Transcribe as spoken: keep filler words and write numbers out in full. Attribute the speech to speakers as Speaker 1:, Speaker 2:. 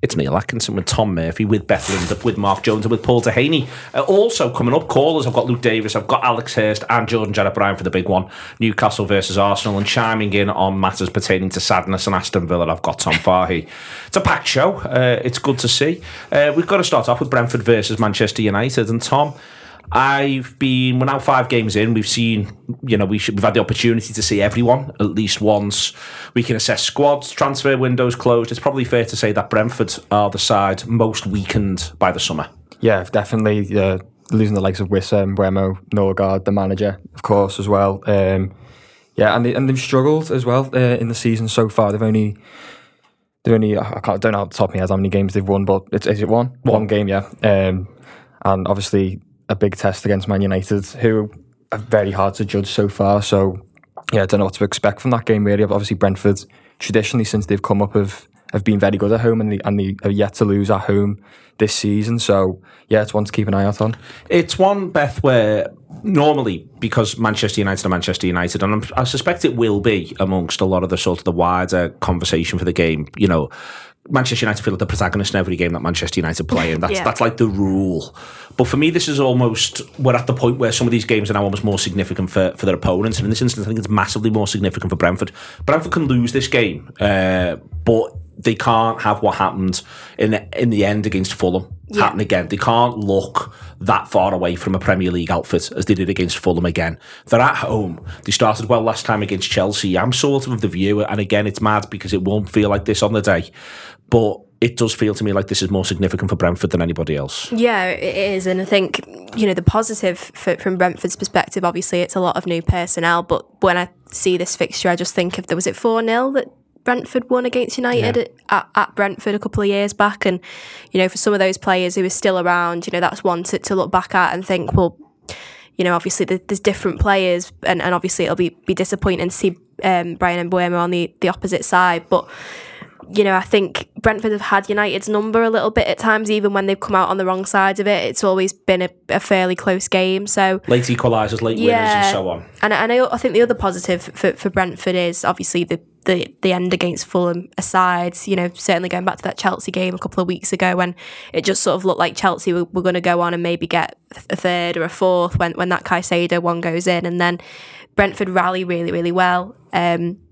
Speaker 1: It's Neil Atkinson with Tom Murphy, with Beth Linder, with Mark Jones, and with Paul Dehaney. Uh, also coming up, callers, I've got Luke Davis, I've got Alex Hurst and Jordan Jarrett Bryan for the big one, Newcastle versus Arsenal, and chiming in on matters pertaining to sadness and Aston Villa, I've got Tom Farhi. It's a packed show. Uh, it's good to see. Uh, we've got to start off with Brentford versus Manchester United. And Tom, I've been, we're now five games in. We've seen, you know, we should, we've had the opportunity to see everyone at least once. We can assess squads, transfer windows closed. It's probably fair to say that Brentford are the side most weakened by the summer.
Speaker 2: Yeah, definitely. Uh, losing the likes of Wissam, Bremo, Norgard, the manager, of course, as well. Um, yeah, and, they, and they've struggled as well uh, in the season so far. They've only, they've only, I can't, I don't know off the top of my head how many games they've won, but it's, is it one? One, one game, yeah. Um, and obviously, a big test against Man United, who are very hard to judge so far. So, yeah, I don't know what to expect from that game, really. Obviously, Brentford, traditionally, since they've come up, have, have been very good at home, and they, and they are yet to lose at home this season. So, yeah, it's one to keep an eye out on.
Speaker 1: It's one, Beth, where normally, because Manchester United are Manchester United, and I'm, I suspect it will be amongst a lot of the sort of the wider conversation for the game, you know, Manchester United feel like the protagonist in every game that Manchester United play, and that's yeah. that's like the rule. But for me, this is almost, we're at the point where some of these games are now almost more significant for, for their opponents, and in this instance, I think it's massively more significant for Brentford. Brentford can lose this game, uh, but they can't have what happened in the, in the end against Fulham yeah. happen again. They can't look that far away from a Premier League outfit as they did against Fulham again. They're at home. They started well last time against Chelsea. I'm sort of of the view, and again, it's mad because it won't feel like this on the day, but it does feel to me like this is more significant for Brentford than anybody else.
Speaker 3: Yeah, it is. And I think, you know, the positive for, from Brentford's perspective, obviously it's a lot of new personnel, but when I see this fixture, I just think of, there was it four nil that Brentford won against United yeah. at, at Brentford a couple of years back. And, you know, for some of those players who are still around, you know, that's one to, to look back at and think, well, you know, obviously there's different players, and, and obviously it'll be, be disappointing to see um, Bryan Mbeumo on the, the opposite side. But, you know, I think Brentford have had United's number a little bit at times, even when they've come out on the wrong side of it. It's always been a, a fairly close game. So
Speaker 1: late equalisers, late yeah. winners, and so on.
Speaker 3: And, and I, I think the other positive for, for Brentford is obviously the, the, the end against Fulham aside. You know, certainly going back to that Chelsea game a couple of weeks ago when it just sort of looked like Chelsea were, were going to go on and maybe get a third or a fourth when, when that Caicedo one goes in. And then Brentford rally really, really well. Um,